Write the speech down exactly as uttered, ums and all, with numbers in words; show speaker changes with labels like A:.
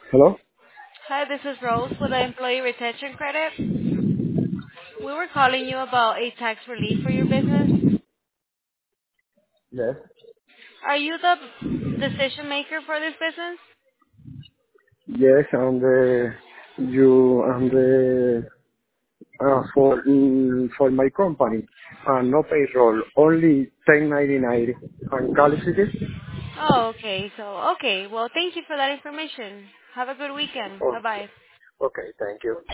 A: Hello?
B: Hi, this is Rose with the Employee Retention Credit. We were calling you about a tax relief for your business.
A: Yes.
B: Are you the decision maker for this business?
A: Yes, I'm the you I'm the uh, for mm, for my company. Uh, no payroll, only ten ninety nine and qualification.
B: Oh, okay. So, okay. Well, thank you for that information. Have a good weekend.
A: Oh,
B: Bye-bye.
A: okay, thank you.